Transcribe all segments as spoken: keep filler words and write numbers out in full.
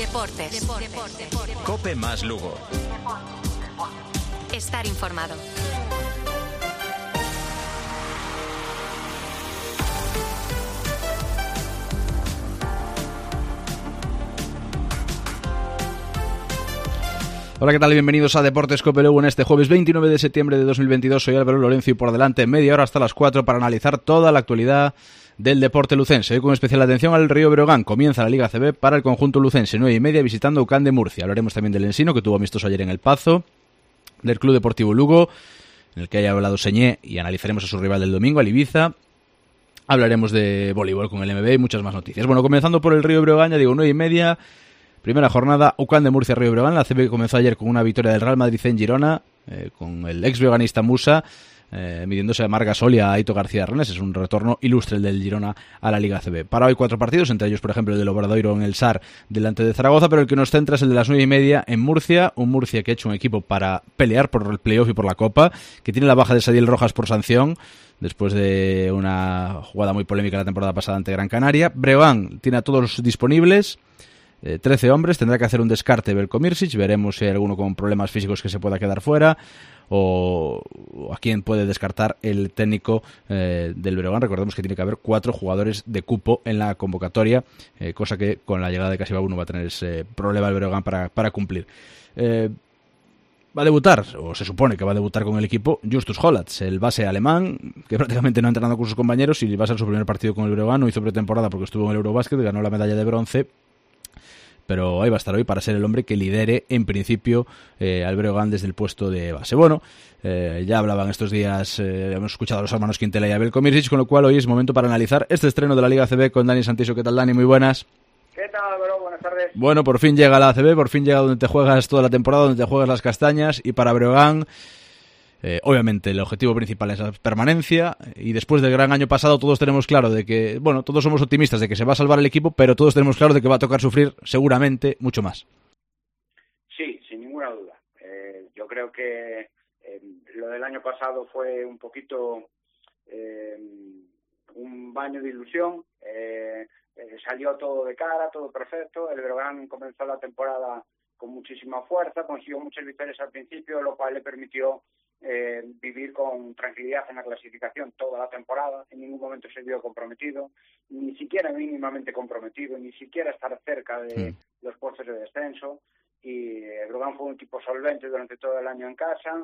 Deportes. Deportes. Deportes. COPE más Lugo. Estar informado. Hola, ¿qué tal? Bienvenidos a Deportes COPE Lugo en este jueves veintinueve de septiembre de dos mil veintidós. Soy Álvaro Lorenzo y por delante media hora hasta las cuatro para analizar toda la actualidad del deporte lucense. Hoy con especial atención al Río Breogán. Comienza la Liga A C B para el conjunto lucense, nueve y media, visitando Ucán de Murcia. Hablaremos también del Ensino, que tuvo amistoso ayer en El Pazo, del Club Deportivo Lugo, en el que haya hablado Señé, y analizaremos a su rival del domingo, al Ibiza. Hablaremos de voleibol con el M B y muchas más noticias. Bueno, comenzando por el Río Breogán, ya digo, nueve y media... Primera jornada, Ucán de Murcia, Río Breogán. La A C B comenzó ayer con una victoria del Real Madrid en Girona, eh, con el ex breoganista Musa, eh, midiéndose a Marc Gasol y a Aito García Renes. Es un retorno ilustre el del Girona a la Liga A C B. Para hoy cuatro partidos, entre ellos, por ejemplo, el del Obradoiro en el S A R delante de Zaragoza, pero el que nos centra es el de las nueve y media en Murcia. Un Murcia que ha hecho un equipo para pelear por el playoff y por la Copa, que tiene la baja de Sadiel Rojas por sanción, después de una jugada muy polémica la temporada pasada ante Gran Canaria. Breogán tiene a todos disponibles. Eh, trece hombres, tendrá que hacer un descarte Veljko Micic, veremos si hay alguno con problemas físicos que se pueda quedar fuera o, o a quién puede descartar el técnico eh, del Breogán. Recordemos que tiene que haber cuatro jugadores de cupo en la convocatoria, eh, cosa que con la llegada de Casibau no va a tener ese problema el Breogán para, para cumplir. Eh, va a debutar, o se supone que va a debutar con el equipo, Justus Hollatz, el base alemán, que prácticamente no ha entrenado con sus compañeros y va a ser su primer partido con el Breogán. No hizo pretemporada porque estuvo en el Eurobasket, ganó la medalla de bronce, pero ahí va a estar hoy para ser el hombre que lidere en principio eh, al Breogán desde el puesto de base. Bueno, eh, ya hablaban estos días, eh, hemos escuchado a los hermanos Quintela y a Veljko Micic, con lo cual hoy es momento para analizar este estreno de la Liga A C B con Dani Santiso. ¿Qué tal, Dani? Muy buenas. ¿Qué tal, Álvaro? Buenas tardes. Bueno, por fin llega la A C B, por fin llega donde te juegas toda la temporada, donde te juegas las castañas, y para Breogán, Eh, obviamente el objetivo principal es la permanencia, y después del gran año pasado todos tenemos claro de que, bueno, todos somos optimistas de que se va a salvar el equipo, pero todos tenemos claro de que va a tocar sufrir seguramente mucho más. Sí, sin ninguna duda. Eh, yo creo que eh, lo del año pasado fue un poquito eh, un baño de ilusión. Eh, eh, salió todo de cara, todo perfecto. El Breogán comenzó la temporada con muchísima fuerza, consiguió muchas victorias al principio, lo cual le permitió Eh, vivir con tranquilidad en la clasificación toda la temporada. En ningún momento se vio comprometido, ni siquiera mínimamente comprometido, ni siquiera estar cerca de sí. los puestos de descenso, y el Breogán fue un equipo solvente durante todo el año en casa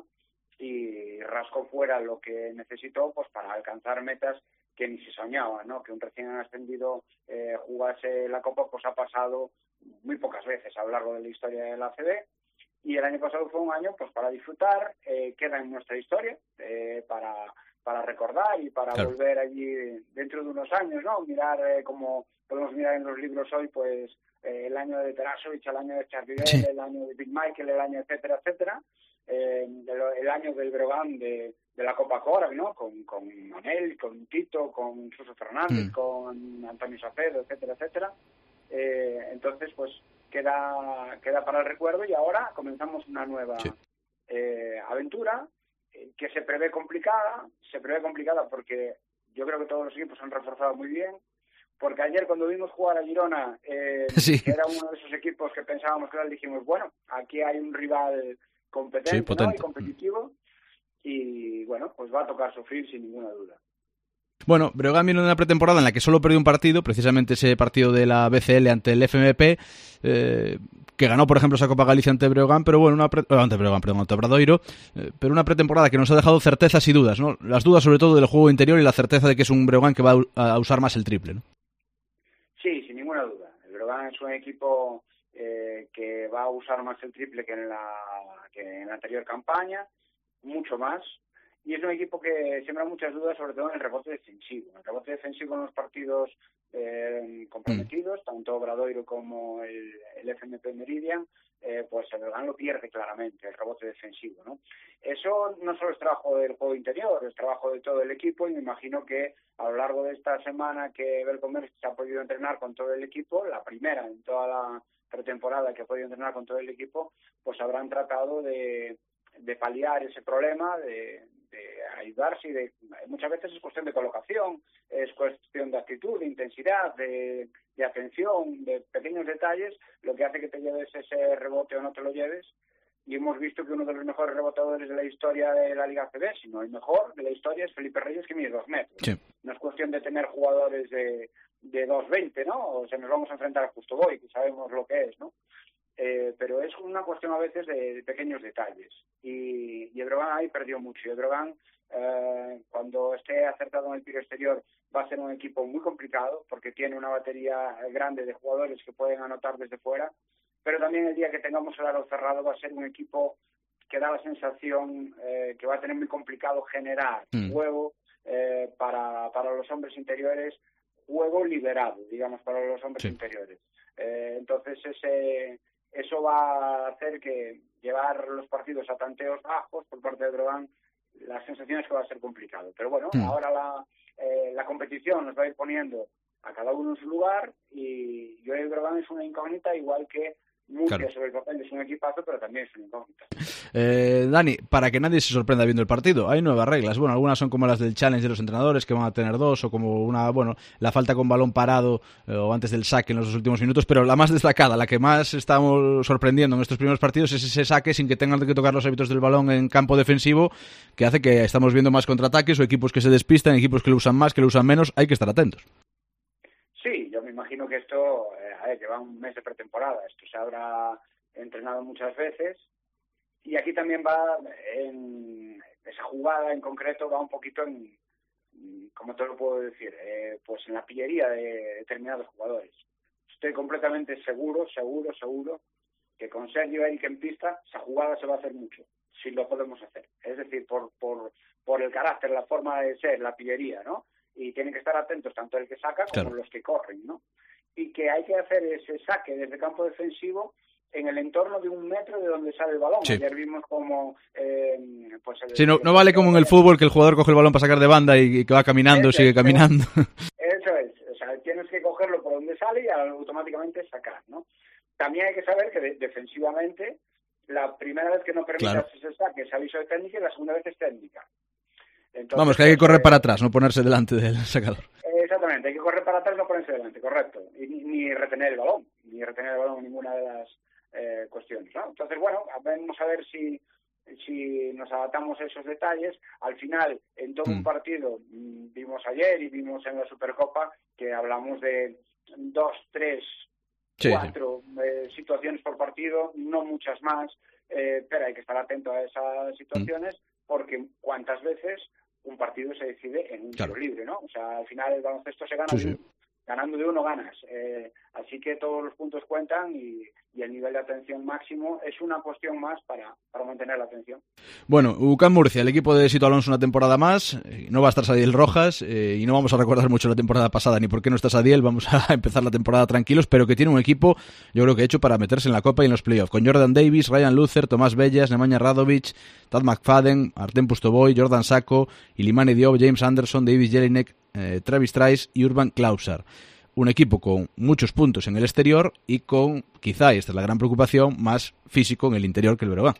y rascó fuera lo que necesitó pues para alcanzar metas que ni se soñaban, ¿no? Que un recién ascendido eh, jugase la Copa pues ha pasado muy pocas veces a lo largo de la historia de la A C B. Y el año pasado fue un año pues para disfrutar, eh, queda en nuestra historia, eh, para para recordar y para claro. volver allí dentro de unos años, ¿no? Mirar eh, como podemos mirar en los libros hoy, pues eh, el año de Terasovic, el año de Charlie Bell, sí. el año de Big Michael, el año etcétera, etcétera, eh, el, el año del Breogán de, de la Copa Cora, ¿no? Con, con Manel, con Tito, con Suso Fernández, mm. con Antonio Sacedo, etcétera, etcétera. Eh, entonces, pues queda queda para el recuerdo, y ahora comenzamos una nueva sí. eh, aventura eh, que se prevé complicada, se prevé complicada porque yo creo que todos los equipos han reforzado muy bien, porque ayer cuando vimos jugar a Girona, eh, sí. que era uno de esos equipos que pensábamos que era, dijimos, bueno, aquí hay un rival competente, sí, ¿no? y competitivo, y bueno, pues va a tocar sufrir sin ninguna duda. Bueno, Breogán viene de una pretemporada en la que solo perdió un partido, precisamente ese partido de la B C L ante el F M P, eh, que ganó, por ejemplo, esa Copa Galicia ante Breogán, pero bueno, una pre... eh, ante Breogán, perdón, ante Obradoiro, eh, pero una pretemporada que nos ha dejado certezas y dudas, ¿no? Las dudas sobre todo del juego interior y la certeza de que es un Breogán que va a usar más el triple, ¿no? Sí, sin ninguna duda. El Breogán es un equipo eh, que va a usar más el triple que en la que en la anterior campaña, mucho más. Y es un equipo que siembra muchas dudas, sobre todo en el rebote defensivo. En el rebote defensivo en los partidos eh, comprometidos, mm. tanto Obradoiro como el, el F M P Meridian, eh, pues el Breogán lo pierde claramente, el rebote defensivo, ¿no? Eso no solo es trabajo del juego interior, es trabajo de todo el equipo, y me imagino que a lo largo de esta semana que Veljko Micic se ha podido entrenar con todo el equipo, la primera en toda la pretemporada que ha podido entrenar con todo el equipo, pues habrán tratado de, de paliar ese problema, de de ayudarse y de, muchas veces es cuestión de colocación, es cuestión de actitud, de intensidad, de, de atención, de pequeños detalles, lo que hace que te lleves ese rebote o no te lo lleves. Y hemos visto que uno de los mejores rebotadores de la historia de la Liga A C B, si no el mejor de la historia, es Felipe Reyes, que mide dos metros. Sí. No es cuestión de tener jugadores de, de dos veinte, ¿no? O sea, nos vamos a enfrentar a Justo Boy, que sabemos lo que es, ¿no? Eh, pero es una cuestión a veces de, de pequeños detalles. Y, y Breogán ahí perdió mucho. Y Breogán, eh, cuando esté acertado en el tiro exterior, va a ser un equipo muy complicado, porque tiene una batería grande de jugadores que pueden anotar desde fuera. Pero también el día que tengamos el aro cerrado va a ser un equipo que da la sensación eh, que va a tener muy complicado generar mm. juego eh, para, para los hombres interiores, juego liberado, digamos, para los hombres sí. interiores. Eh, entonces ese, eso va a hacer que llevar los partidos a tanteos bajos por parte de Breogán, la sensación es que va a ser complicado. Pero bueno, mm. ahora la, eh, la competición nos va a ir poniendo a cada uno en su lugar y yo creo que Breogán es una incógnita igual que Murcia claro. sobre el papel es un equipazo, pero también es una incógnita. Eh, Dani, para que nadie se sorprenda viendo el partido, hay nuevas reglas. Bueno, algunas son como las del challenge de los entrenadores, que van a tener dos, o como una, bueno, la falta con balón parado eh, o antes del saque en los dos últimos minutos, pero la más destacada, la que más estamos sorprendiendo en estos primeros partidos es ese saque sin que tengan que tocar los hábitos del balón en campo defensivo, que hace que estamos viendo más contraataques o equipos que se despistan, equipos que lo usan más, que lo usan menos. Hay que estar atentos. Sí, yo me imagino que esto, eh, a ver, lleva un mes de pretemporada, esto se habrá entrenado muchas veces y aquí también va, en esa jugada en concreto va un poquito en, ¿cómo te lo puedo decir? Eh, pues en la pillería de determinados jugadores. Estoy completamente seguro, seguro, seguro que con Sergio Eric en pista esa jugada se va a hacer mucho, si lo podemos hacer. Es decir, por, por, por el carácter, la forma de ser, la pillería, ¿no? Y tienen que estar atentos tanto el que saca como claro. los que corren, ¿no? Y que hay que hacer ese saque desde campo defensivo en el entorno de un metro de donde sale el balón. Sí. Ayer vimos como... Eh, pues el, sí, no, no vale como en el fútbol que el jugador coge el balón para sacar de banda y, y que va caminando, eso sigue es, caminando. Eso es, o sea, tienes que cogerlo por donde sale y automáticamente sacar, ¿no? También hay que saber que de, defensivamente la primera vez que no permitas claro. ese saque es aviso de técnica y la segunda vez es técnica. Entonces, vamos, que hay que correr para atrás, no ponerse delante del sacador. Exactamente, hay que correr para atrás, no ponerse delante, correcto. Y ni, ni retener el balón, ni retener el balón en ninguna de las eh, cuestiones, ¿no? Entonces, bueno, vamos a ver si, si nos adaptamos a esos detalles. Al final, en todo mm. un partido, vimos ayer y vimos en la Supercopa que hablamos de dos, tres, sí, cuatro sí. Eh, situaciones por partido, no muchas más, eh, pero hay que estar atento a esas situaciones mm. porque cuántas veces un partido se decide en un claro. tiro libre, ¿no? O sea, al final el baloncesto se gana sí, de uno. Sí. Ganando de uno ganas. Eh, así que todos los puntos cuentan y, y el nivel de atención máximo es una cuestión más para, para mantener la atención. Bueno, U C A M Murcia, el equipo de Sito Alonso una temporada más. No va a estar Sadiel Rojas eh, y no vamos a recordar mucho la temporada pasada ni por qué no está Sadiel. Vamos a empezar la temporada tranquilos, pero que tiene un equipo, yo creo que hecho para meterse en la Copa y en los playoffs. Con Jordan Davis, Ryan Luther, Tomás Bellas, Nemanja Radovic, Tad McFadden, Artem Pustoboy, Jordan Sacco, Ilimane Diop, James Anderson, Davis Jelinek, Eh, Travis Trice y Urban Klausar. Un equipo con muchos puntos en el exterior y con, quizá, y esta es la gran preocupación, más físico en el interior que el Breogán.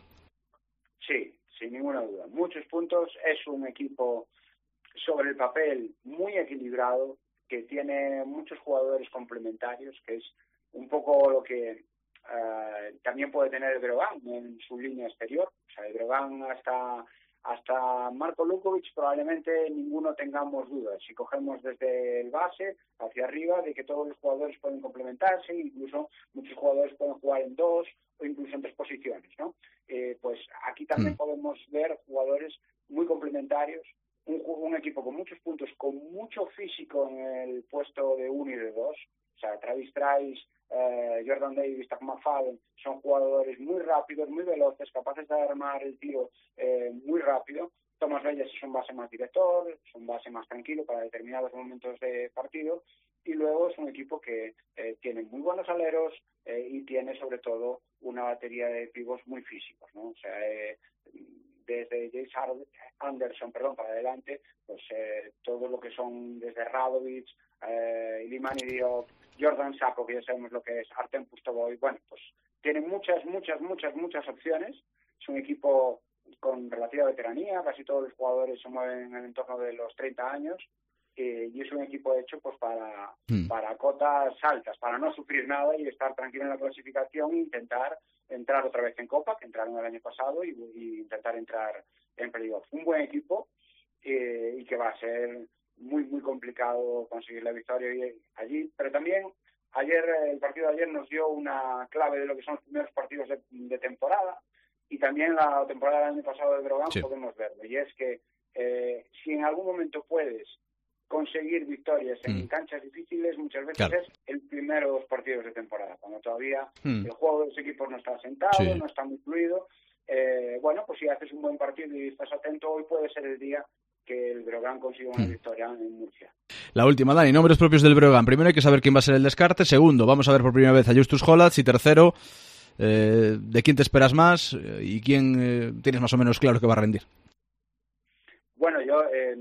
Sí, sin ninguna duda. Muchos puntos. Es un equipo sobre el papel muy equilibrado, que tiene muchos jugadores complementarios, que es un poco lo que uh, también puede tener el Breogán en su línea exterior. O sea, el Breogán hasta... Hasta Marko Lukovic probablemente ninguno tengamos dudas. Si cogemos desde el base hacia arriba, de que todos los jugadores pueden complementarse, incluso muchos jugadores pueden jugar en dos o incluso en tres posiciones, ¿no? Eh, pues aquí también mm. podemos ver jugadores muy complementarios, un, un equipo con muchos puntos, con mucho físico en el puesto de uno y de dos. O sea, Travis Trice, eh, Jordan Davis, Tad McFadden son jugadores muy rápidos, muy veloces, capaces de armar el tiro eh, muy rápido. Tomás Bellas es un base más director, es un base más tranquilo para determinados momentos de partido. Y luego es un equipo que eh, tiene muy buenos aleros eh, y tiene sobre todo una batería de pivos muy físicos, ¿no? O sea, eh, desde James Anderson, perdón, para adelante, pues eh, todo lo que son desde Radovic, eh, Ilimane Diop, Jordan Sacco, que ya sabemos lo que es, Artem Pustoboy, bueno, pues tiene muchas, muchas, muchas, muchas opciones. Es un equipo con relativa veteranía, casi todos los jugadores se mueven en el entorno de los treinta años, eh, y es un equipo hecho pues para, mm. para cotas altas, para no sufrir nada y estar tranquilo en la clasificación e intentar entrar otra vez en Copa, que entraron el año pasado, y, y intentar entrar en playoff. Un buen equipo eh, y que va a ser muy, muy complicado conseguir la victoria allí, pero también ayer, el partido de ayer nos dio una clave de lo que son los primeros partidos de, de temporada, y también la temporada del año pasado de Breogán sí. podemos verlo, y es que eh, si en algún momento puedes conseguir victorias en mm. canchas difíciles, muchas veces claro. es el primeros partidos de temporada, cuando todavía mm. el juego de los equipos no está asentado, sí. no está muy fluido. Eh, bueno, pues si haces un buen partido y estás atento, hoy puede ser el día que el Breogán consiga una mm. victoria en Murcia. La última, Dani, nombres propios del Breogán. Primero hay que saber quién va a ser el descarte. Segundo, vamos a ver por primera vez a Justus Hollatz. Y tercero, eh, ¿de quién te esperas más y quién eh, tienes más o menos claro que va a rendir? Bueno, yo... Eh,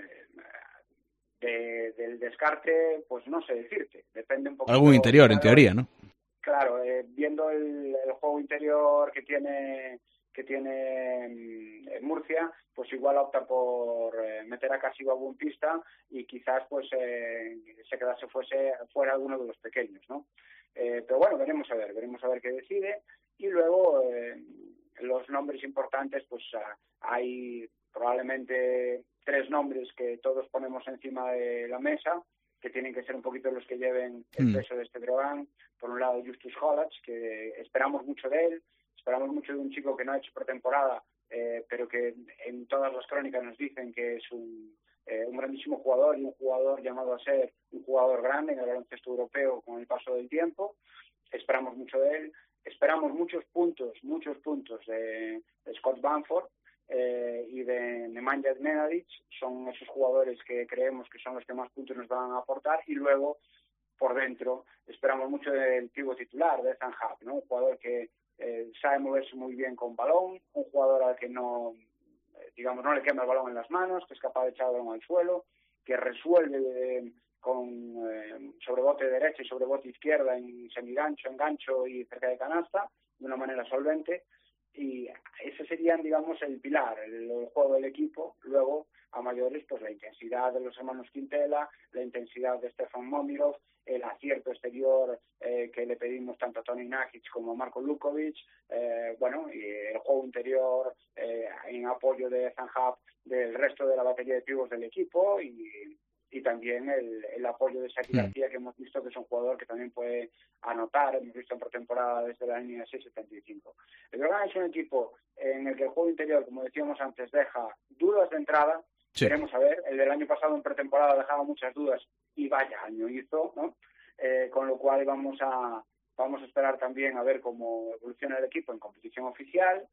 De, del descarte, pues no sé decirte, depende un poco. Algún interior, en teoría, ¿no? Claro, eh, viendo el, el juego interior que tiene que tiene eh, Murcia, pues igual opta por eh, meter a Casibo en pista y quizás pues eh, se quedase fuese fuera alguno de los pequeños, ¿no? Eh, pero bueno, veremos a ver, veremos a ver qué decide, y luego eh, los nombres importantes, pues uh, hay probablemente tres nombres que todos ponemos encima de la mesa, que tienen que ser un poquito los que lleven el mm. peso de este Breogán. Por un lado, Justus Hollatz, que esperamos mucho de él, esperamos mucho de un chico que no ha hecho pretemporada, eh, pero que en todas las crónicas nos dicen que es un, eh, un grandísimo jugador y un jugador llamado a ser un jugador grande en el baloncesto europeo con el paso del tiempo. Esperamos mucho de él. Esperamos muchos puntos, muchos puntos de, de Scott Bamford, Eh, y de Nemanja Nenadic. Son esos jugadores que creemos que son los que más puntos nos van a aportar, y luego por dentro esperamos mucho del pívot titular, de Ethan Happ, ¿no? Un jugador que eh, sabe moverse muy bien con balón, un jugador al que no, eh, digamos, no le quema el balón en las manos, que es capaz de echar el balón al suelo, que resuelve eh, con eh, sobrebote derecha y sobrebote izquierda en semigancho, engancho y cerca de canasta, de una manera solvente. Y ese serían, digamos, el pilar, el, el juego del equipo. Luego, a mayores, pues la intensidad de los hermanos Quintela, la intensidad de Stefan Momirov, el acierto exterior eh, que le pedimos tanto a Toni Nakic como a Marko Lukovic, eh, bueno, y el juego interior eh, en apoyo de Ethan Happ del resto de la batería de pibos del equipo, y y también el, el apoyo de Saki García, que hemos visto que es un jugador que también puede anotar, hemos visto en pretemporada desde la línea seis setenta y cinco. El Breogán es un equipo en el que el juego interior, como decíamos antes, deja dudas de entrada. Sí. Queremos saber, el del año pasado en pretemporada dejaba muchas dudas, y vaya año hizo, ¿no? Eh, con lo cual vamos a, vamos a esperar también a ver cómo evoluciona el equipo en competición oficial.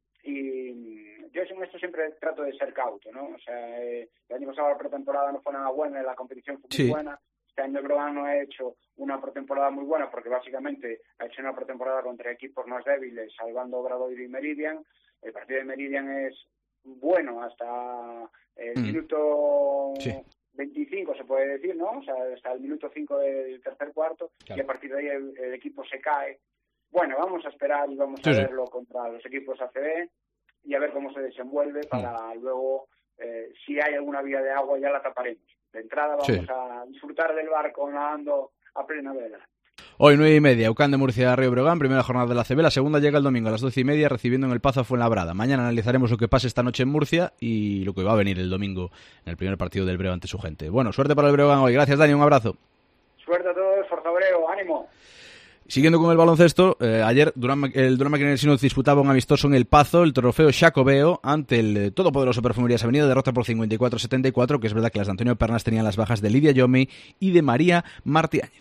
Y yo en esto siempre trato de ser cauto, ¿no? O sea, eh, el año pasado la pretemporada no fue nada buena, la competición fue muy sí. buena. Este año el Breogán no ha hecho una pretemporada muy buena, porque básicamente ha hecho una pretemporada contra equipos más débiles, salvando Obradoiro y Meridian. El partido de Meridian es bueno hasta el mm. minuto sí. veinticinco, se puede decir, ¿no? O sea, hasta el minuto cinco del tercer cuarto, claro. y a partir de ahí el, el equipo se cae. Bueno, vamos a esperar y vamos sí, a verlo sí. contra los equipos A C B y a ver cómo se desenvuelve para mm. luego, eh, si hay alguna vía de agua, ya la taparemos. De entrada vamos sí. a disfrutar del barco nadando a plena vela. Hoy nueve y media, UCAN de Murcia, Río Breogán, primera jornada de la A C B. La segunda llega el domingo a las doce y media, recibiendo en el Pazo a Fuenlabrada. Mañana analizaremos lo que pase esta noche en Murcia y lo que va a venir el domingo en el primer partido del Breo ante su gente. Bueno, suerte para el Breogán hoy. Gracias, Dani, un abrazo. Suerte a todos, Forza Breo, ánimo. Siguiendo con el baloncesto, eh, ayer Durán, el Durán Maquinaria disputaba un amistoso en El Pazo, el trofeo Xacobeo, ante el eh, todopoderoso Perfumerías Avenida, derrota por cincuenta y cuatro a setenta y cuatro, que es verdad que las de Antonio Pernas tenían las bajas de Lidia Yomi y de María Martiáñez.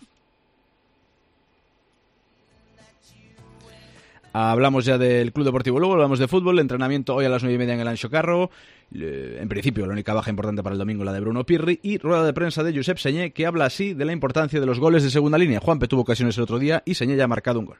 Hablamos ya del Club Deportivo Lugo, hablamos de fútbol, entrenamiento hoy a las nueve y media en el Anxo Carro, en principio la única baja importante para el domingo, la de Bruno Pirri, y rueda de prensa de Josep Señé, que habla así de la importancia de los goles de segunda línea. Juanpe tuvo ocasiones el otro día y Señé ya ha marcado un gol.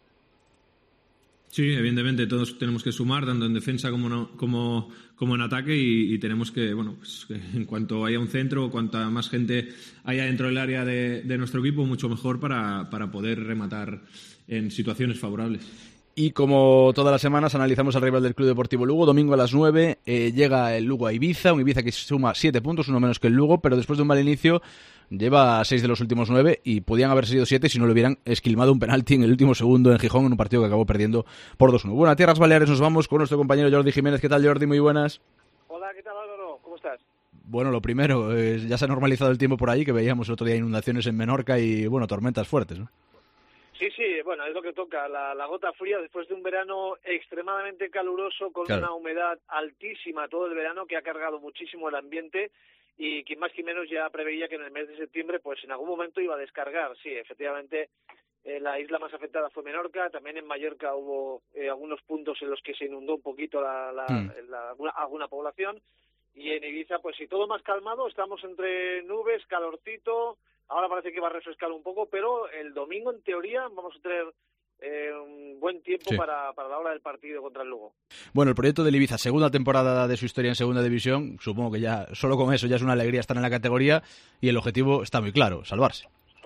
Sí, evidentemente todos tenemos que sumar, tanto en defensa como no, como, como en ataque, y, y tenemos que, bueno, pues que en cuanto haya un centro, cuanta más gente haya dentro del área de, de nuestro equipo, mucho mejor para, para poder rematar en situaciones favorables. Y como todas las semanas analizamos al rival del Club Deportivo Lugo. Domingo a las nueve eh, llega el Lugo a Ibiza, un Ibiza que suma siete puntos, uno menos que el Lugo, pero después de un mal inicio lleva seis de los últimos nueve y podían haber sido siete si no le hubieran esquilmado un penalti en el último segundo en Gijón en un partido que acabó perdiendo por dos uno. Bueno, a Tierras Baleares nos vamos con nuestro compañero Jordi Jiménez. ¿Qué tal, Jordi? Muy buenas. Hola, ¿qué tal, Álvaro? ¿Cómo estás? Bueno, lo primero, eh, ya se ha normalizado el tiempo por ahí, que veíamos el otro día inundaciones en Menorca y, bueno, tormentas fuertes, ¿no? Sí, sí, bueno, es lo que toca, la, la gota fría después de un verano extremadamente caluroso con claro. una humedad altísima todo el verano que ha cargado muchísimo el ambiente y quien más que menos ya preveía que en el mes de septiembre pues en algún momento iba a descargar. Sí, efectivamente eh, la isla más afectada fue Menorca, también en Mallorca hubo eh, algunos puntos en los que se inundó un poquito la, la, mm. la, alguna, alguna población y en Ibiza pues sí, todo más calmado, estamos entre nubes, calorcito. Ahora parece que va a refrescar un poco, pero el domingo, en teoría, vamos a tener eh, un buen tiempo sí. para, para la hora del partido contra el Lugo. Bueno, el proyecto del Ibiza, segunda temporada de su historia en segunda división, supongo que ya solo con eso ya es una alegría estar en la categoría y el objetivo está muy claro, salvarse.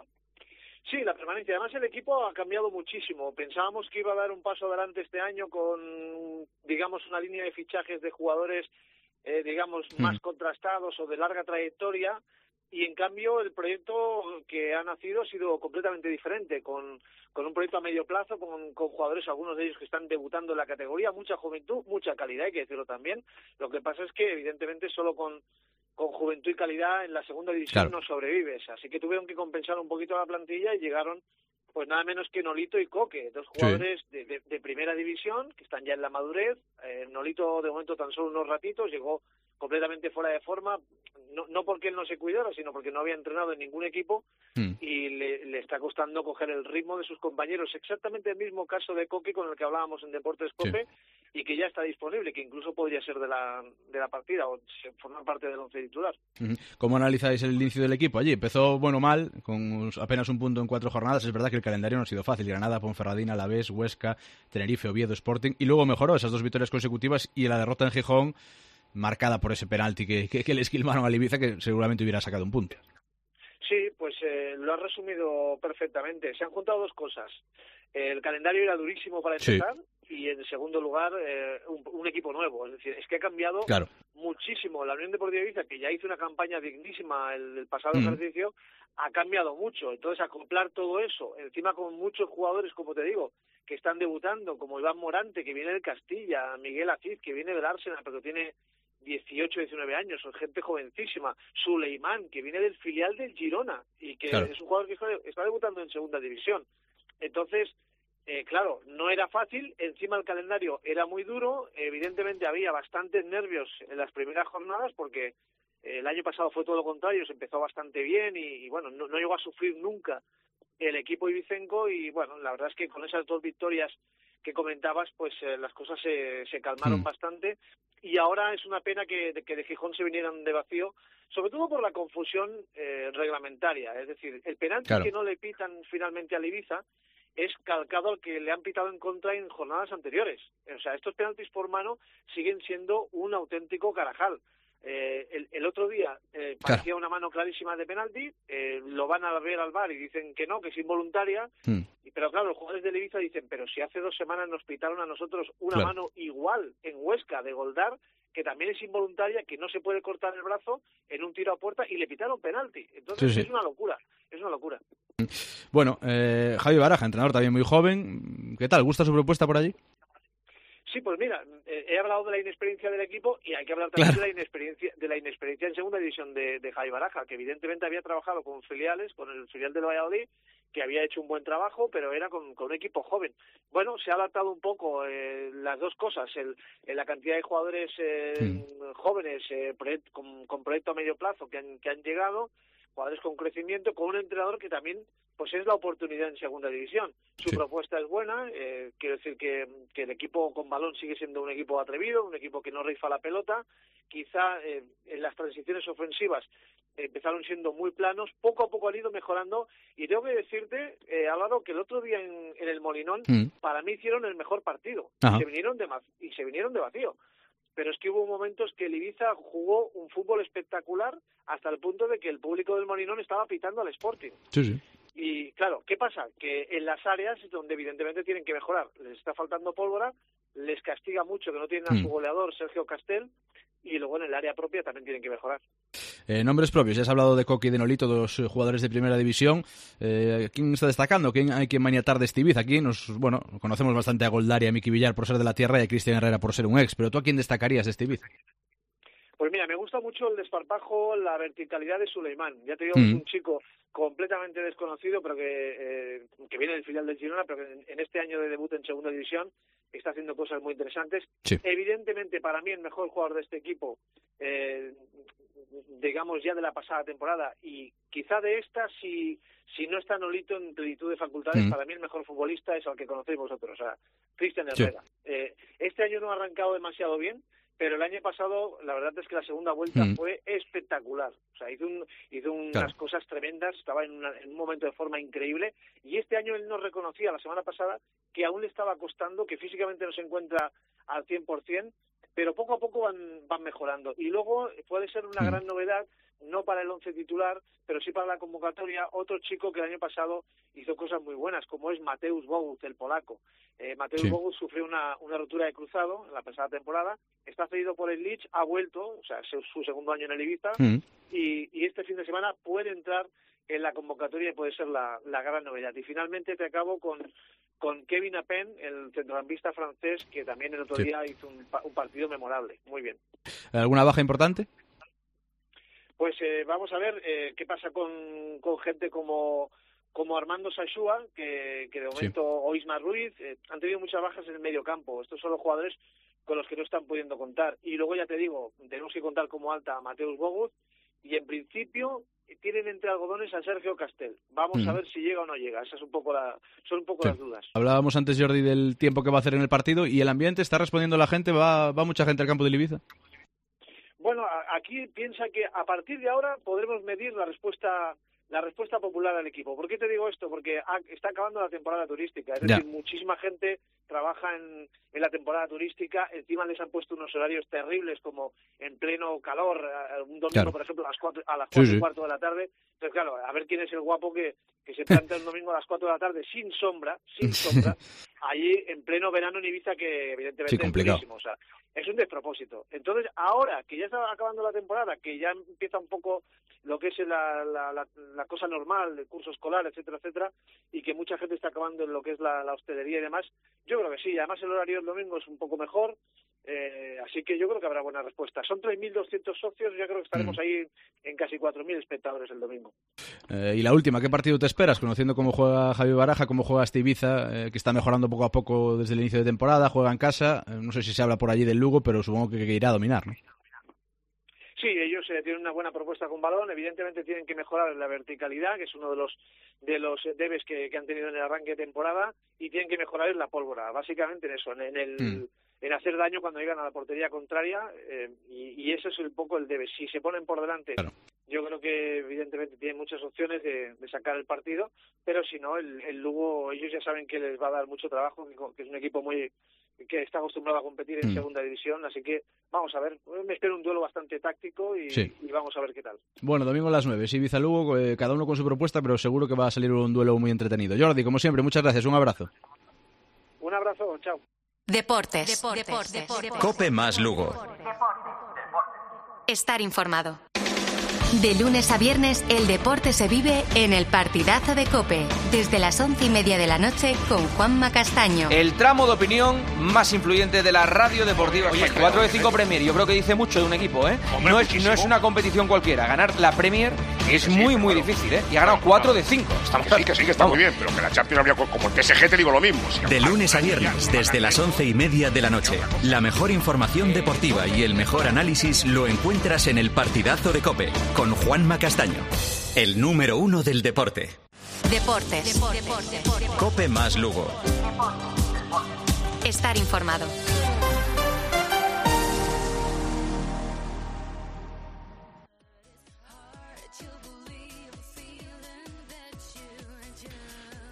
Sí, la permanencia. Además, el equipo ha cambiado muchísimo. Pensábamos que iba a dar un paso adelante este año con, digamos, una línea de fichajes de jugadores, eh, digamos, mm. más contrastados o de larga trayectoria. Y en cambio el proyecto que ha nacido ha sido completamente diferente, con, con un proyecto a medio plazo, con, con jugadores, algunos de ellos que están debutando en la categoría, mucha juventud, mucha calidad, hay que decirlo también. Lo que pasa es que evidentemente solo con, con juventud y calidad en la segunda división claro. no sobrevives, así que tuvieron que compensar un poquito la plantilla y llegaron pues nada menos que Nolito y Coque, dos jugadores sí. de, de, de primera división que están ya en la madurez. Eh, Nolito de momento tan solo unos ratitos, llegó completamente fuera de forma, no, no porque él no se cuidara, sino porque no había entrenado en ningún equipo mm. y le, le está costando coger el ritmo de sus compañeros. Exactamente el mismo caso de Coque con el que hablábamos en Deportes Cope sí. y que ya está disponible, que incluso podría ser de la, de la partida o formar parte del once titular. ¿Cómo analizáis el inicio del equipo allí? Empezó bueno mal, con apenas un punto en cuatro jornadas. Es verdad que el calendario no ha sido fácil. Granada, Ponferradina, Alavés, Huesca, Tenerife, Oviedo, Sporting. Y luego mejoró esas dos victorias consecutivas y la derrota en Gijón marcada por ese penalti que, que, que le esquilmaron al Ibiza, que seguramente hubiera sacado un punto. Sí, pues eh, lo has resumido perfectamente. Se han juntado dos cosas. El calendario era durísimo para empezar sí. y en segundo lugar eh, un, un equipo nuevo. Es decir, es que ha cambiado claro. muchísimo. La Unión Deportiva Ibiza, que ya hizo una campaña dignísima el, el pasado mm. ejercicio, ha cambiado mucho. Entonces, acoplar todo eso, encima con muchos jugadores, como te digo, que están debutando, como Iván Morante, que viene del Castilla, Miguel Aziz, que viene del Arsenal, pero tiene dieciocho, diecinueve años, son gente jovencísima. Suleimán, que viene del filial del Girona y que claro. es un jugador que está, está debutando en segunda división. Entonces, eh, claro, no era fácil, encima el calendario era muy duro, evidentemente había bastantes nervios en las primeras jornadas porque eh, el año pasado fue todo lo contrario, se empezó bastante bien y, y bueno, no, no llegó a sufrir nunca el equipo ibicenco y bueno, la verdad es que con esas dos victorias que comentabas, pues eh, las cosas se, se calmaron mm. bastante y ahora es una pena que, que de Gijón se vinieran de vacío, sobre todo por la confusión eh, reglamentaria, es decir, el penalti claro. que no le pitan finalmente al Ibiza es calcado al que le han pitado en contra en jornadas anteriores, o sea, estos penaltis por mano siguen siendo un auténtico carajal. Eh, el, el otro día eh, parecía claro. una mano clarísima de penalti, eh, lo van a ver al V A R y dicen que no, que es involuntaria, mm. pero claro, los jugadores de Ibiza dicen, pero si hace dos semanas nos pitaron a nosotros una claro. mano igual en Huesca de Goldar, que también es involuntaria, que no se puede cortar el brazo en un tiro a puerta y le pitaron penalti. Entonces sí, sí. es una locura, es una locura. Bueno, eh, Javi Baraja, entrenador también muy joven, ¿qué tal? ¿Gusta su propuesta por allí? Sí, pues mira, eh, he hablado de la inexperiencia del equipo y hay que hablar también claro. de la inexperiencia de la inexperiencia en segunda división de, de Javi Baraja, que evidentemente había trabajado con filiales, con el filial del Valladolid, que había hecho un buen trabajo, pero era con, con un equipo joven. Bueno, se ha adaptado un poco eh, las dos cosas, el, el, la cantidad de jugadores eh, mm. jóvenes eh, proyect, con, con proyecto a medio plazo que han, que han llegado, jugadores con crecimiento, con un entrenador que también pues es la oportunidad en segunda división. Su sí. propuesta es buena, eh, quiero decir que, que el equipo con balón sigue siendo un equipo atrevido, un equipo que no rifa la pelota, quizá eh, en las transiciones ofensivas eh, empezaron siendo muy planos, poco a poco han ido mejorando y tengo que decirte, eh, Álvaro, que el otro día en, en el Molinón mm. para mí hicieron el mejor partido y se vinieron de y se vinieron de vacío. Pero es que hubo momentos que el Ibiza jugó un fútbol espectacular hasta el punto de que el público del Molinón estaba pitando al Sporting. Sí, sí. Y claro, ¿qué pasa? Que en las áreas donde evidentemente tienen que mejorar, les está faltando pólvora, les castiga mucho que no tienen a su goleador Sergio Castel, y luego en el área propia también tienen que mejorar. Eh, nombres propios, ya has hablado de Coqui y de Nolito, dos eh, jugadores de primera división. Eh, ¿Quién está destacando? ¿Quién hay que maniatar de este Ibiza? Aquí nos, bueno, conocemos bastante a Goldari y a Miki Villar por ser de la tierra y a Cristian Herrera por ser un ex, pero ¿tú a quién destacarías de este Ibiza? Pues mira, me gusta mucho el desparpajo, la verticalidad de Suleimán. Ya te digo, Mm. es un chico completamente desconocido, pero que, eh, que viene del filial del Girona, pero que en, en este año de debut en segunda división está haciendo cosas muy interesantes. Sí. Evidentemente, para mí, el mejor jugador de este equipo, eh, digamos ya de la pasada temporada, y quizá de esta, si, si no está Nolito en plenitud de facultades, Mm. para mí el mejor futbolista es al que conocéis vosotros, o sea, Cristian Herrera. Sí. Eh, este año no ha arrancado demasiado bien, pero el año pasado la verdad es que la segunda vuelta mm. fue espectacular. O sea, hizo, un, hizo unas claro. cosas tremendas, estaba en, una, en un momento de forma increíble, y este año él nos reconocía la semana pasada que aún le estaba costando, que físicamente no se encuentra al cien por ciento, pero poco a poco van, van mejorando. Y luego puede ser una mm. gran novedad, no para el once titular, pero sí para la convocatoria, otro chico que el año pasado hizo cosas muy buenas, como es Mateusz Bogusz, el polaco. Eh, Mateusz sí. Bogusz sufrió una, una rotura de cruzado en la pasada temporada, está cedido por el Leeds, ha vuelto, o sea, es su segundo año en el Ibiza, mm. y, y este fin de semana puede entrar en la convocatoria y puede ser la, la gran novedad. Y finalmente te acabo con, con Kevin Apen, el centrocampista francés, que también el otro sí. día hizo un, un partido memorable. Muy bien. ¿Alguna baja importante? Pues eh, vamos a ver eh, qué pasa con, con gente como, como Armando Sachua, que, que de momento, sí. o Isma Ruiz, eh, han tenido muchas bajas en el medio campo. Estos son los jugadores con los que no están pudiendo contar. Y luego ya te digo, tenemos que contar como alta a Mateusz Bogusz, y en principio tienen entre algodones a Sergio Castel. Vamos mm. a ver si llega o no llega. Esas es un poco la, son un poco sí. las dudas. Hablábamos antes, Jordi, del tiempo que va a hacer en el partido, y el ambiente está respondiendo la gente. ¿Va, va mucha gente al campo del Ibiza? Bueno, aquí piensa que a partir de ahora podremos medir la respuesta la respuesta popular al equipo. ¿Por qué te digo esto? Porque ha, está acabando la temporada turística. Es decir, ya. muchísima gente trabaja en, en la temporada turística. Encima les han puesto unos horarios terribles, como en pleno calor, un domingo, claro. por ejemplo, a las cuatro, a las cuatro sí, sí. y cuarto de la tarde. Entonces, claro, a ver quién es el guapo que, que se planta un domingo a las cuatro de la tarde sin sombra, sin sombra, allí en pleno verano en Ibiza, que evidentemente sí, es durísimo. O sea, es un despropósito. Entonces, ahora que ya está acabando la temporada, que ya empieza un poco lo que es la, la, la, la cosa normal, el curso escolar, etcétera, etcétera, y que mucha gente está acabando en lo que es la, la hostelería y demás, yo creo que sí. Además, el horario del domingo es un poco mejor, eh, así que yo creo que habrá buena respuesta. Son tres mil doscientos socios, yo creo que estaremos mm. ahí en casi cuatro mil espectadores el domingo. Eh, y la última, ¿qué partido te esperas? Conociendo cómo juega Javi Baraja, cómo juega este Ibiza, eh, que está mejorando poco a poco desde el inicio de temporada, juega en casa, eh, no sé si se habla por allí del Lugo, pero supongo que, que irá a dominar, ¿no? Sí, ellos eh, tienen una buena propuesta con balón, evidentemente tienen que mejorar la verticalidad, que es uno de los de los debes que, que han tenido en el arranque de temporada, y tienen que mejorar en la pólvora, básicamente en eso, en, en el mm. en hacer daño cuando llegan a la portería contraria, eh, y, y ese es un poco el debe. Si se ponen por delante, claro. yo creo que evidentemente tienen muchas opciones de, de sacar el partido, pero si no, el, el Lugo, ellos ya saben que les va a dar mucho trabajo, que, que es un equipo muy que está acostumbrado a competir en mm. segunda división, así que vamos a ver, me espero un duelo bastante táctico y, sí. y vamos a ver qué tal. Bueno, domingo a las nueve, Ibiza-Lugo, eh, cada uno con su propuesta, pero seguro que va a salir un duelo muy entretenido. Jordi, como siempre, muchas gracias, un abrazo. Un abrazo, chao. Deportes. Deportes. Deportes. Deportes. Cope más Lugo. Estar informado. De lunes a viernes, el deporte se vive en el partidazo de COPE, desde las once y media de la noche con Juanma Castaño. El tramo de opinión más influyente de la radio deportiva. Oye, cuatro de cinco Premier, yo creo que dice mucho de un equipo, ¿eh? No es, no es una competición cualquiera. Ganar la Premier es muy, muy difícil, ¿eh? Y ha ganado cuatro de cinco. Estamos sí, que sí, que está muy bien, pero que la Champions habría como el P S G, te digo lo mismo. De lunes a viernes, desde las once y media de la noche. La mejor información deportiva y el mejor análisis lo encuentras en el partidazo de COPE, con Juanma Castaño, el número uno del deporte. Deportes. Deportes. Deportes. COPE más Lugo. Estar informado.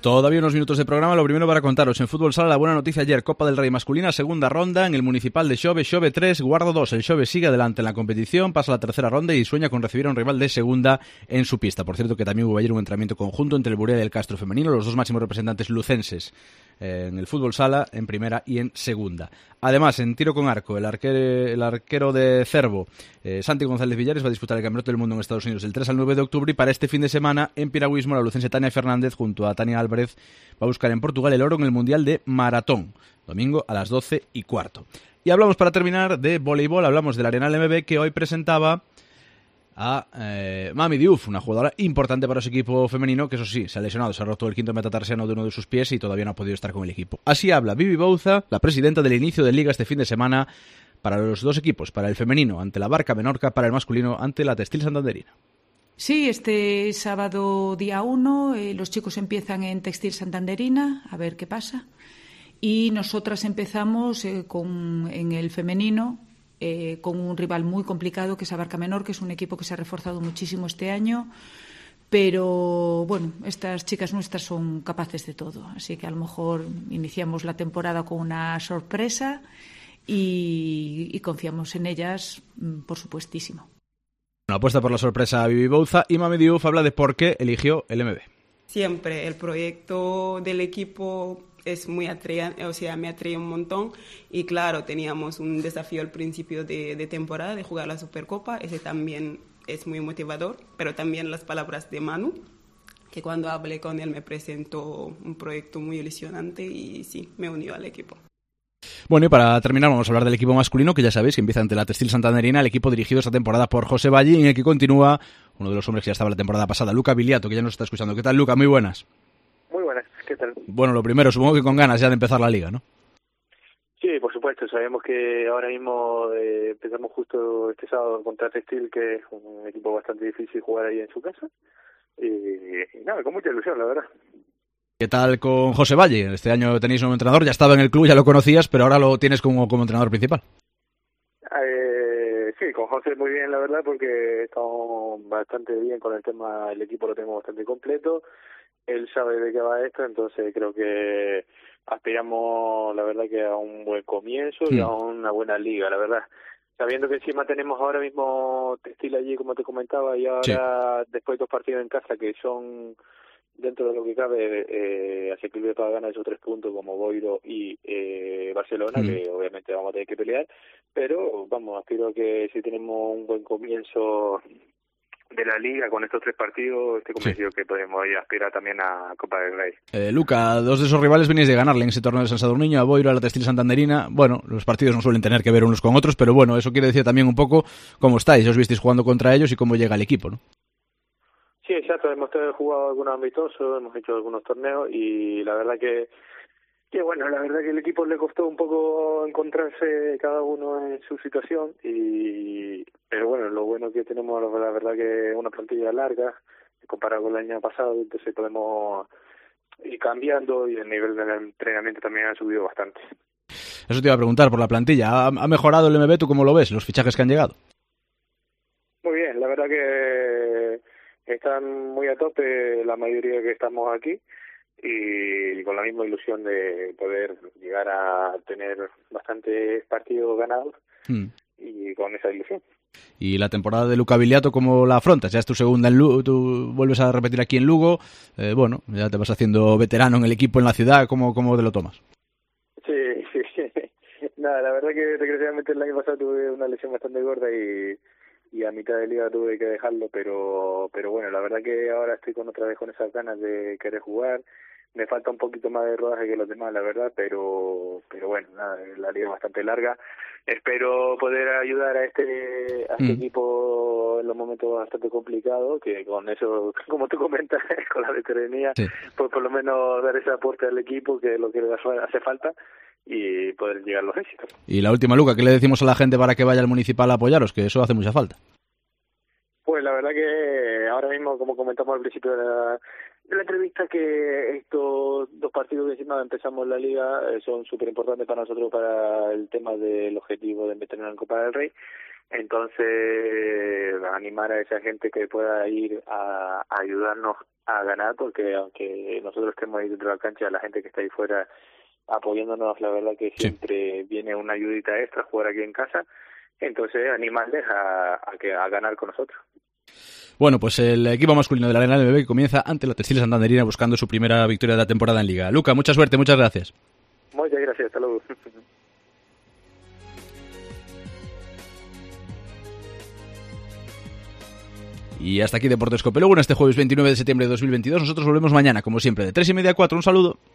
Todavía unos minutos de programa. Lo primero para contaros en Fútbol Sala la buena noticia ayer. Copa del Rey masculina, segunda ronda en el Municipal de Xove. Xove tres, Guardo dos. El Xove sigue adelante en la competición, pasa a la tercera ronda y sueña con recibir a un rival de segunda en su pista. Por cierto que también hubo ayer un entrenamiento conjunto entre el Burela y el Castro femenino, los dos máximos representantes lucenses eh, en el Fútbol Sala, en primera y en segunda. Además, en tiro con arco, el arquero, el arquero de Cervo, eh, Santi González Villares, va a disputar el Campeonato del Mundo en Estados Unidos del tres al nueve de octubre, y para este fin de semana en piragüismo la lucense Tania Fernández junto a Tania Álvarez va a buscar en Portugal el oro en el Mundial de Maratón, domingo a las doce y cuarto. Y hablamos para terminar de voleibol, hablamos del Arenal M B que hoy presentaba a eh, Mami Diouf, una jugadora importante para su equipo femenino, que eso sí, se ha lesionado, se ha roto el quinto metatarsiano de uno de sus pies y todavía no ha podido estar con el equipo. Así habla Vivi Bouza, la presidenta del inicio de Liga este fin de semana para los dos equipos, para el femenino ante la Barca Menorca, para el masculino ante la Textil Santanderina. Sí, este sábado día uno eh, los chicos empiezan en Textil Santanderina, a ver qué pasa, y nosotras empezamos eh, con, en el femenino eh, con un rival muy complicado que es Barca Menor, que es un equipo que se ha reforzado muchísimo este año, pero bueno, estas chicas nuestras son capaces de todo, así que a lo mejor iniciamos la temporada con una sorpresa y, y confiamos en ellas, por supuestísimo. Una apuesta por la sorpresa a Vivi Bouza, y Mami Diouf habla de por qué eligió el M B. Siempre el proyecto del equipo es muy atraente, o sea, me atrae un montón, y claro, teníamos un desafío al principio de, de temporada de jugar la Supercopa, ese también es muy motivador, pero también las palabras de Manu, que cuando hablé con él me presentó un proyecto muy ilusionante y sí, me unió al equipo. Bueno, y para terminar vamos a hablar del equipo masculino, que ya sabéis que empieza ante la Textil Santanderina, el equipo dirigido esta temporada por José Valle, y en el que continúa uno de los hombres que ya estaba la temporada pasada, Luca Biliato, que ya nos está escuchando. ¿Qué tal, Luca? Muy buenas. Muy buenas, ¿qué tal? Bueno, lo primero, supongo que con ganas ya de empezar la liga, ¿no? Sí, por supuesto, sabemos que ahora mismo eh, empezamos justo este sábado contra Textil, que es un equipo bastante difícil jugar ahí en su casa, y, y nada, con mucha ilusión, la verdad. ¿Qué tal con José Valle? Este año tenéis un entrenador, ya estaba en el club, ya lo conocías, pero ahora lo tienes como, como entrenador principal. Eh, sí, con José muy bien, la verdad, porque estamos bastante bien con el tema, el equipo lo tenemos bastante completo, él sabe de qué va esto, entonces creo que aspiramos, la verdad, que a un buen comienzo sí. y a una buena liga, la verdad. Sabiendo que encima tenemos ahora mismo Textil allí, como te comentaba, y ahora sí. después dos partidos en casa que son... dentro de lo que cabe, eh, asequible para ganar esos tres puntos como Boiro y eh, Barcelona, mm. que obviamente vamos a tener que pelear, pero vamos, aspiro a que si tenemos un buen comienzo de la liga con estos tres partidos, estoy convencido sí. que podemos ir a aspirar también a Copa del Rey. Eh, Luca, dos de esos rivales venís de ganarle en ese torneo de San Sadurniño, a Boiro, a la Textil Santanderina. Bueno, los partidos no suelen tener que ver unos con otros, pero bueno, eso quiere decir también un poco cómo estáis, os visteis jugando contra ellos y cómo llega el equipo, ¿no? Sí, exacto, hemos jugado algunos amistosos, hemos hecho algunos torneos y la verdad que, que bueno, la verdad que el equipo le costó un poco encontrarse cada uno en su situación, y pero bueno, lo bueno que tenemos, la verdad que es una plantilla larga, comparado con el año pasado, entonces podemos ir cambiando y el nivel del entrenamiento también ha subido bastante. Eso te iba a preguntar por la plantilla, ¿ha, ha mejorado el M B? ¿Tú cómo lo ves, los fichajes que han llegado? Muy bien, la verdad que están muy a tope la mayoría que estamos aquí y con la misma ilusión de poder llegar a tener bastantes partidos ganados mm. y con esa ilusión. Y la temporada de Luca Biliato, ¿cómo la afrontas? Ya es tu segunda en Lugo, tú vuelves a repetir aquí en Lugo, eh, bueno, ya te vas haciendo veterano en el equipo, en la ciudad, ¿cómo, cómo te lo tomas? Sí, sí, nada, la verdad que desgraciadamente el año pasado tuve una lesión bastante gorda y y a mitad de liga tuve que dejarlo, pero pero bueno, la verdad que ahora estoy con otra vez con esas ganas de querer jugar. Me falta un poquito más de rodaje que los demás, la verdad, pero pero bueno, nada, la liga es bastante larga. Espero poder ayudar a este a este mm. equipo en los momentos bastante complicados, que con eso, como tú comentas, con la veteranía, sí. pues por lo menos dar ese aporte al equipo, que es lo que hace falta, y poder llegar a los éxitos. Y la última, Luca, ¿qué le decimos a la gente para que vaya al municipal a apoyaros? Que eso hace mucha falta. Pues la verdad que ahora mismo, como comentamos al principio de la, de la entrevista, que estos dos partidos que encima empezamos la liga eh, son súper importantes para nosotros, para el tema del objetivo de meternos en Copa del Rey. Entonces, animar a esa gente que pueda ir a, a ayudarnos a ganar, porque aunque nosotros estemos ahí dentro de la cancha, la gente que está ahí fuera apoyándonos, la verdad que siempre sí. viene una ayudita extra jugar aquí en casa. Entonces, animarles a, a, que, a ganar con nosotros. Bueno, pues el equipo masculino de la Arena del Bebé que comienza ante la Textil Santanderina buscando su primera victoria de la temporada en Liga. Luca, mucha suerte, muchas gracias. Muchas gracias, hasta luego. Y hasta aquí Deportes Cope Lugo en este jueves veintinueve de septiembre de dos mil veintidós. Nosotros volvemos mañana, como siempre, de tres y media a cuatro. Un saludo.